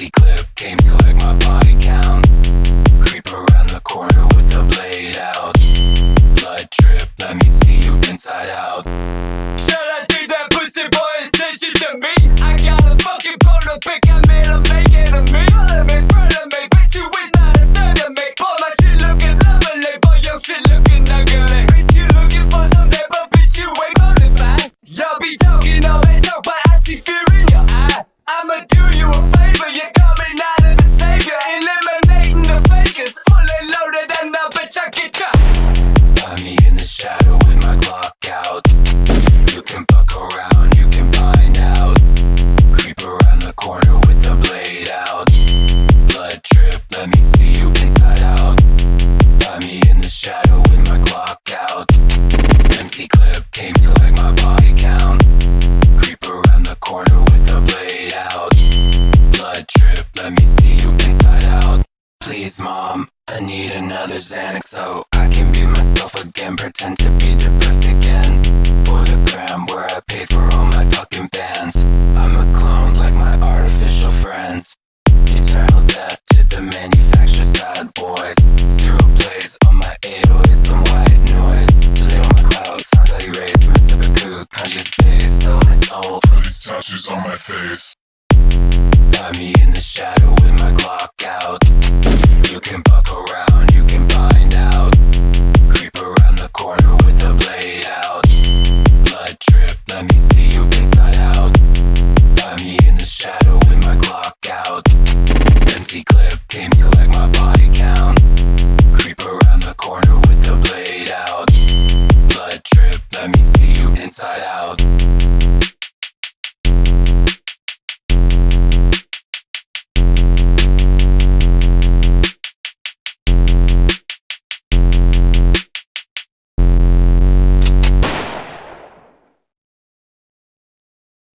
Empty clip came to collect my body count. Creep around the corner with the blade out. Blood drip, let me see you inside out. Shout out to that pussy boy and said shit to me. I got a fucking boner pick, I made him make it a me. All of me, front of me, bitch you with not a third of me. Boy my shit looking lovely, boy your shit looking ugly. Bitch you looking for something, but bitch you ain't bonafide. Y'all be talking all that talk, but I see fear in your eye. I'ma do you a favor, you got me not of the savior. Eliminating the fakers, fully loaded and now bitch I get ya. Find me in the shadow with my Glock out. You can buck around, you can find out. Creep around the corner with the blade out. Blood drip, let me see you inside out. Find me in the shadow with my Glock out. Empty clip came to collect my body count. Creep around the corner with the blade out. Blood drip, let me see you inside out. Please mom, I need another Xanax so I can be myself again. Pretend to be depressed again. For the gram where I paid for all my fucking bands. I'm a clone like my artificial friends. Eternal death to the manufactured side boys. Zero plays on my 808, some white noise. Delete on my clouds, I got erased. Mitsubiku, conscious base, sell my soul for these tattoos on my face. Find me in the shadow with my Glock out. You can buck around, you can find out. Creep around the corner with the blade out. Blood drip, let me see you